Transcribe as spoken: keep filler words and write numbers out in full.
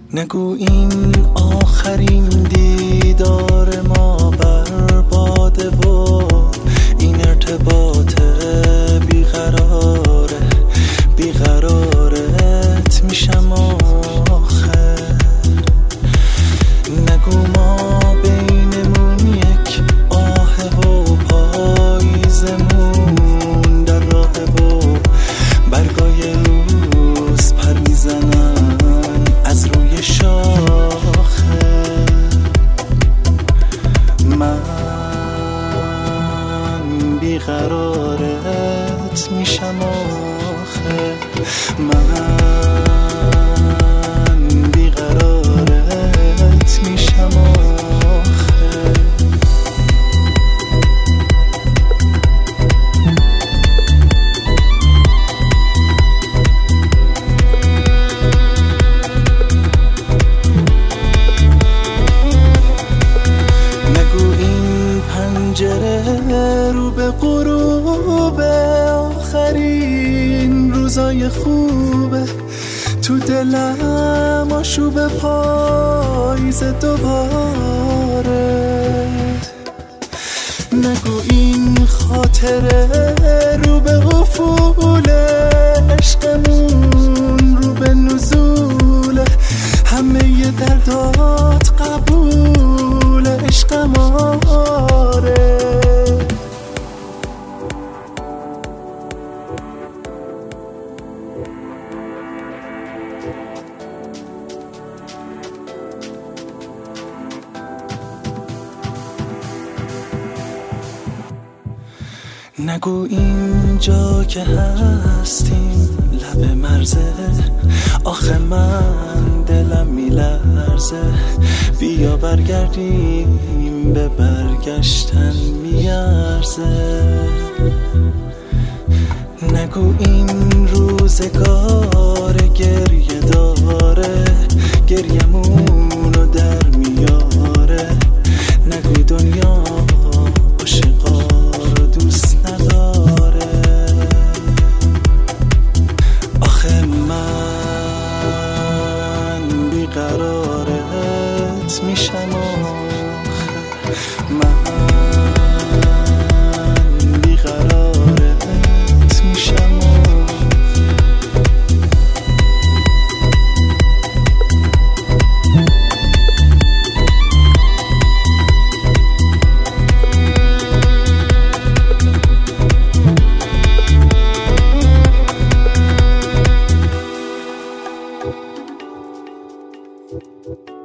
نگو این آخرین دیدار ما برباده و این ارتباط بیقراره، بیقرارت میشم آخر. نگو ما بینمون یک آه و پاییزمون در راه و برگای روز پر میزنن از روی شاخه. من بیقرارت میشم آخه، من بیقرارت میشم آخه. نگو این پنجره رو به غروب آخرین روزای خوبه، تو دلم آشوب پاییز دوباره. نگو این خاطره رو به افول عشقمون رو به نزوله، همه ی دردات قبول عشقم آره. نگو اینجا که هستیم لب مرزه، آخه من دلم میلرزه. بیا برگردیم به برگشتن میارزه. نگو این روزگار گریه داره، گریمونو در میاره. نگو دنیا عاشقا رو دوست نداره، آخه من بیقرارت میشم آخه، من بیقرارت میشم آخه. Thank you.